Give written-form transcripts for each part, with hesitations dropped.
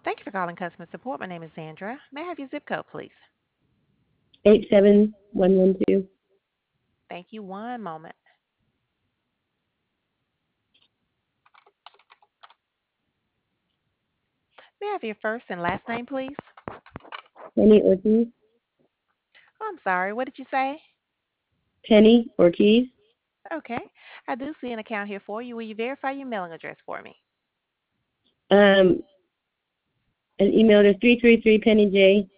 Thank you for calling customer support. My name is Sandra. May I have your zip code, please? 87112. Thank you. One moment. May I have your first and last name, please? Penny Ortiz. Oh, I'm sorry. What did you say? Penny Ortiz. Okay. I do see an account here for you. Will you verify your mailing address for me? Um, an email to 333pennyj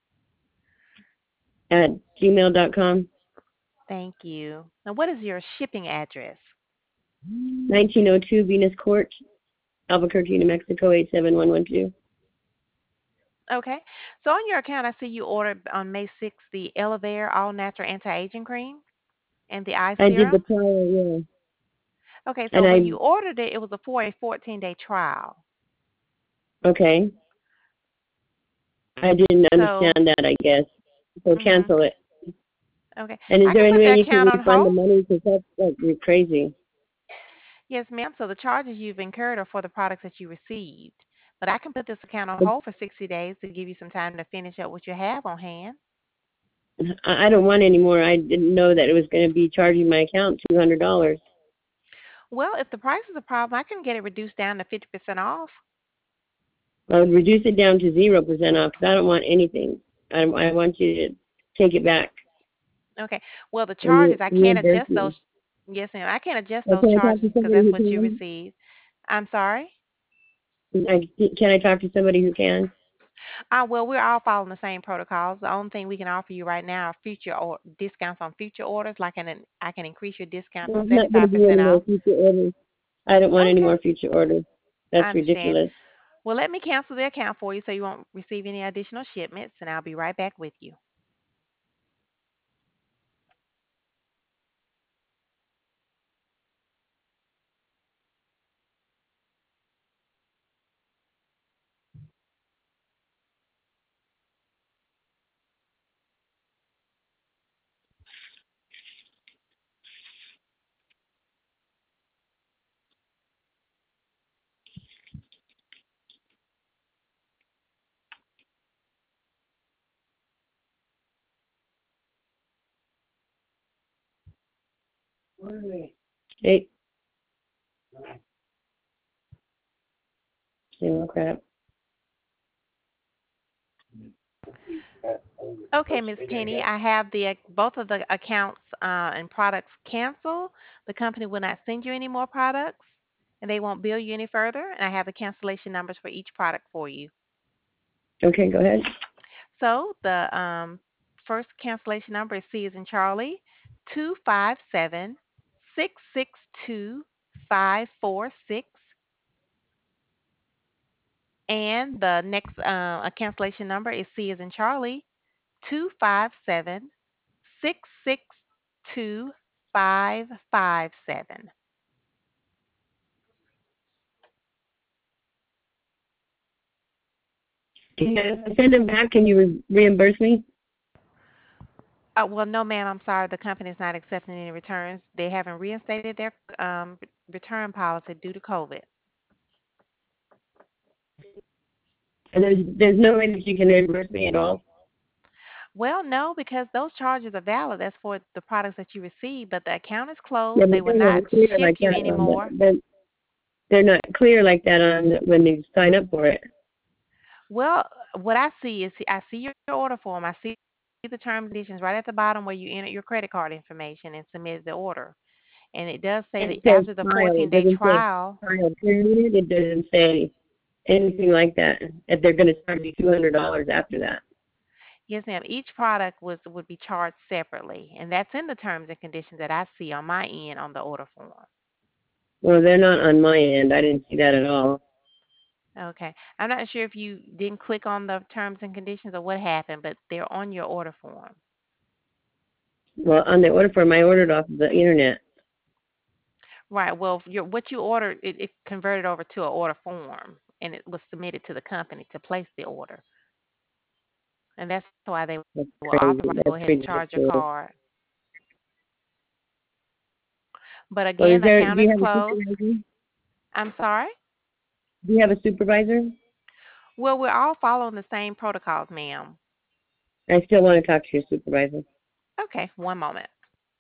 at gmail.com. Thank you. Now, what is your shipping address? 1902 Venus Court, Albuquerque, New Mexico, 87112. Okay. So on your account, I see you ordered on May 6th the Elevare All Natural Anti-Aging Cream and the eye I did the serum. trial, yeah. Okay. So And when you ordered it, it was for a 14-day trial. okay. I didn't So, understand that, I guess. So mhm. cancel it. Okay. And is I there can any put way that you can account on refund the hold. money? Because that's like you're crazy. Yes, ma'am. So the charges you've incurred are for the products that you received. But I can put this account on But hold for 60 days to give you some time to finish up what you have on hand. I don't want any more. I didn't know that it was going to be charging my account $200. Well, if the price is a problem, I can get it reduced down to 50% off. I would reduce it down to 0% off because I don't want anything. I want you to take it back Okay. Well, the and charges, I can't reimburse adjust those. me. Yes, ma'am. I can't adjust Or those can I talk charges to because somebody that's who what you can? received. I'm sorry. Can I talk to somebody who can? Well, we're all following the same protocols. The only thing we can offer you right now are future or discounts on future orders. I can increase your discount to There's not going to be 75% any more off. future orders. I don't want any Okay. more future orders. I That's understand. ridiculous. Well, let me cancel the account for you so you won't receive any additional shipments, and I'll be right back with you. Hey, same old crap. Okay, Miss Penny, I have the both of the accounts and products canceled. The company will not send you any more products, and they won't bill you any further. And I have the cancellation numbers for each product for you. Okay, go ahead. So the first cancellation number is C as in Charlie, 257 662 546. And the next cancellation number is C as in Charlie, 257 662 557. If I send them back, can you reimburse me? Well, no, ma'am. I'm sorry. The company is not accepting any returns. They haven't reinstated their return policy due to COVID. And there's no way that you can reimburse me at all. Well, no, because those charges are valid. That's for the products that you receive, but the account is Yeah, closed. They but will they're not not clear ship like you that on anymore. they're not clear like that on when they sign up for it. Well, what I see is I see your order form. I see the terms and conditions right at the bottom where you enter your credit card information and submit the order. And it does say It that says after the trial. It 14-day doesn't say trial. trial period. It doesn't say anything like that. That they're going to charge you $200 after that. Yes, ma'am. Each product would be charged separately, and that's in the terms and conditions that I see on my end on the order form. Well, they're not on my end. I didn't see that at all. Okay. I'm not sure if you didn't click on the terms and conditions or what happened, but they're on your order form. Well, on the order form, I ordered off the internet. Right. Well, what you ordered, it converted over to an order form, and it was submitted to the company to place the order, and that's why they will That's authorize you crazy. to go That's ahead and charge your ridiculous. card. But Well, again, the do account is you have a closed. supervisor? I'm sorry. Do you have a supervisor? Well, we're all following the same protocols, ma'am. I still want to talk to your supervisor. Okay, one moment.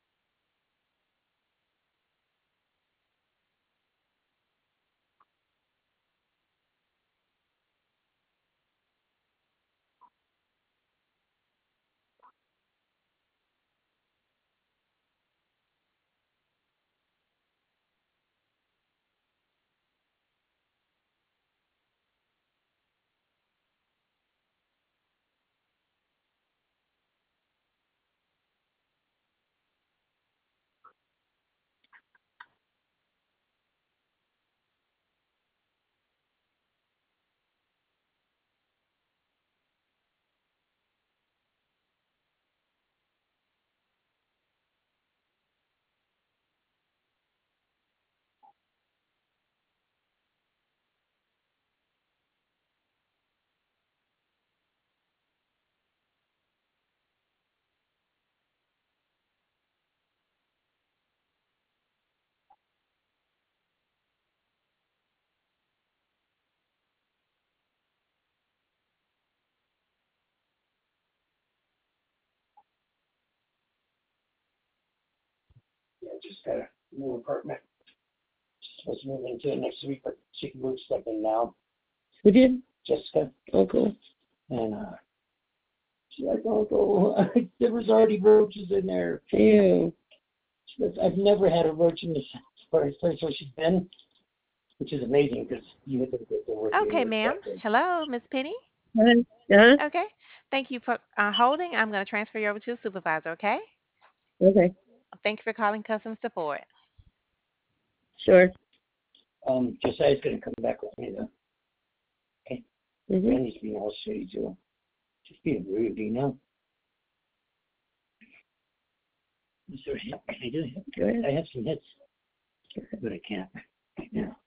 Yeah, just got a new apartment. Supposed to move into it next week, but she can move stuff in now. Who did? Jessica. Oh, cool. And she's like, oh, there was already roaches in there. Ew. She goes, I've never had a roach in this place where she's been, which is amazing because you would think that there would be Okay, a ma'am. roach. Hello, Miss Penny. Uh-huh. Okay. Thank you for holding. I'm going to transfer you over to the supervisor, okay? Okay. Thank you for calling customer support. Sure. Josiah's going to come back with me though. Okay. Mm-hmm. Randy's being all shitty too. Just being rude, you know. Is there a hit? Can I do a hit? Go ahead. I have some hits, but I can't right now.